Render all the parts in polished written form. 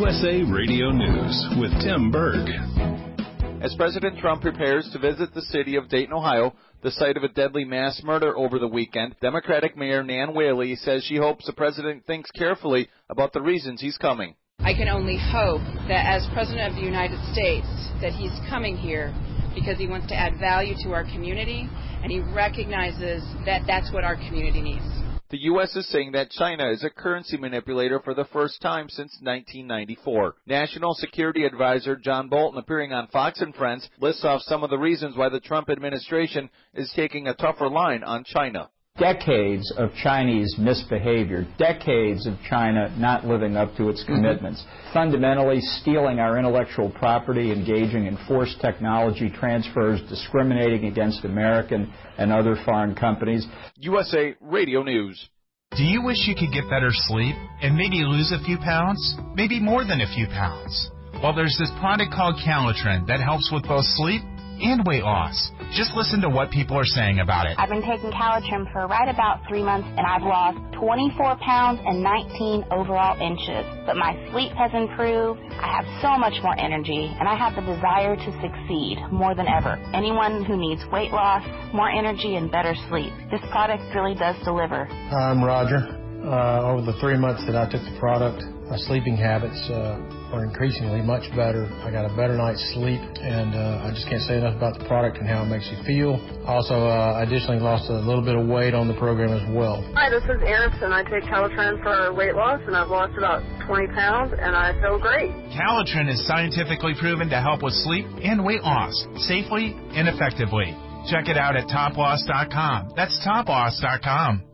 USA Radio News with Tim Berg. As President Trump prepares to visit the city of Dayton, Ohio, the site of a deadly mass murder over the weekend, Democratic Mayor Nan Whaley says she hopes the president thinks carefully about the reasons he's coming. I can only hope that as President of the United States that he's coming here because he wants to add value to our community and he recognizes that that's what our community needs. The U.S. is saying that China is a currency manipulator for the first time since 1994. National Security Advisor John Bolton, appearing on Fox and Friends, lists off some of the reasons why the Trump administration is taking a tougher line on China. Decades of Chinese misbehavior, decades of China not living up to its commitments, fundamentally stealing our intellectual property, engaging in forced technology transfers, discriminating against American and other foreign companies. USA Radio News. Do you wish you could get better sleep and maybe lose a few pounds? Maybe more than a few pounds? Well, there's this product called Calitrin that helps with both sleep and weight loss. Just listen to what people are saying about it. I've been taking Calitrin for right about 3 months, and I've lost 24 pounds and 19 overall inches. But my sleep has improved. I have so much more energy, and I have the desire to succeed more than ever. Anyone who needs weight loss, more energy, and better sleep, this product really does deliver. I'm Roger. Over the 3 months that I took the product, my sleeping habits are increasingly much better. I got a better night's sleep, and I just can't say enough about the product and how it makes you feel. Also, I additionally lost a little bit of weight on the program as well. Hi, this is Eris, and I take Calitrin for weight loss, and I've lost about 20 pounds, and I feel great. Calitrin is scientifically proven to help with sleep and weight loss safely and effectively. Check it out at toploss.com. That's toploss.com.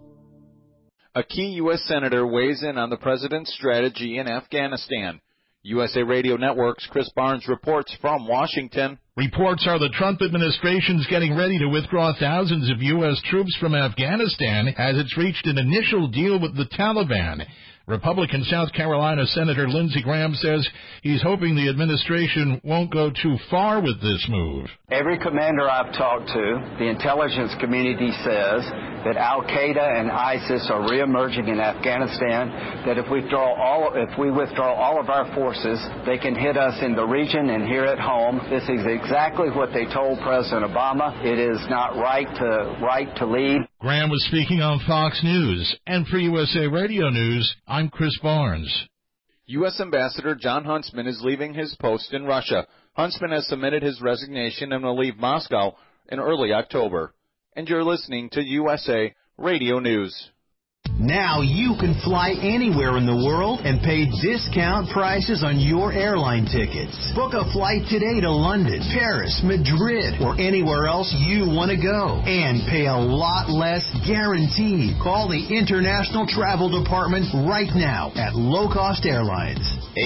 A key U.S. senator weighs in on the president's strategy in Afghanistan. USA Radio Network's Chris Barnes reports from Washington. Reports are the Trump administration's getting ready to withdraw thousands of U.S. troops from Afghanistan as it's reached an initial deal with the Taliban. Republican South Carolina Senator Lindsey Graham says he's hoping the administration won't go too far with this move. Every commander I've talked to, the intelligence community says that Al-Qaeda and ISIS are reemerging in Afghanistan, that if we withdraw all of our forces, they can hit us in the region and here at home. This is exactly what they told President Obama. It is not right to lead. Graham was speaking on Fox News. And for USA Radio News, I'm Chris Barnes. U.S. Ambassador John Huntsman is leaving his post in Russia. Huntsman has submitted his resignation and will leave Moscow in early October. And you're listening to USA Radio News. Now you can fly anywhere in the world and pay discount prices on your airline tickets. Book a flight today to London, Paris, Madrid, or anywhere else you want to go. And pay a lot less guaranteed. Call the International Travel Department right now at Low Cost Airlines.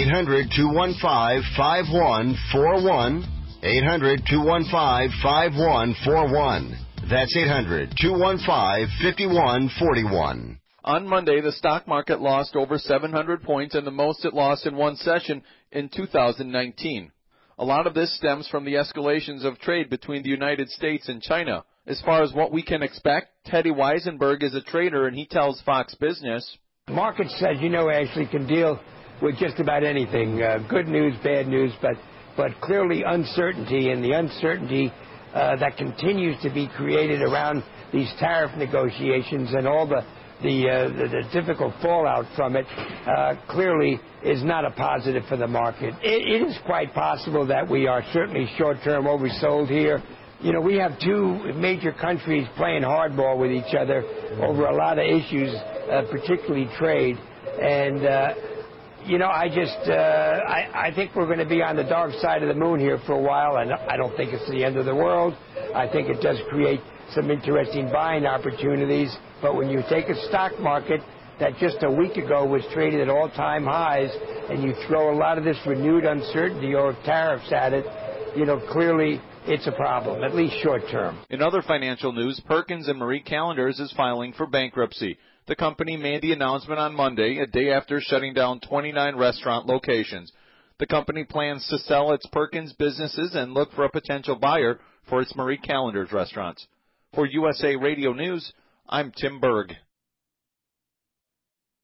800-215-5141. 800-215-5141. That's 800-215-5141. On Monday, the stock market lost over 700 points and the most it lost in one session in 2019. A lot of this stems from the escalations of trade between the United States and China. As far as what we can expect, Teddy Weisenberg is a trader and he tells Fox Business. Markets, as you know, Ashley, can deal with just about anything, good news, bad news, but clearly uncertainty, and the uncertainty that continues to be created around these tariff negotiations and all the difficult fallout from it clearly is not a positive for the market. It is quite possible that we are certainly short-term oversold here. You know, we have two major countries playing hardball with each other over a lot of issues, particularly trade. And, you know, I think we're going to be on the dark side of the moon here for a while, and I don't think it's the end of the world. I think it does create some interesting buying opportunities. But when you take a stock market that just a week ago was traded at all-time highs and you throw a lot of this renewed uncertainty or tariffs at it, you know, clearly it's a problem, at least short-term. In other financial news, Perkins and Marie Callender's is filing for bankruptcy. The company made the announcement on Monday, a day after shutting down 29 restaurant locations. The company plans to sell its Perkins businesses and look for a potential buyer for its Marie Callender's restaurants. For USA Radio News, I'm Tim Berg.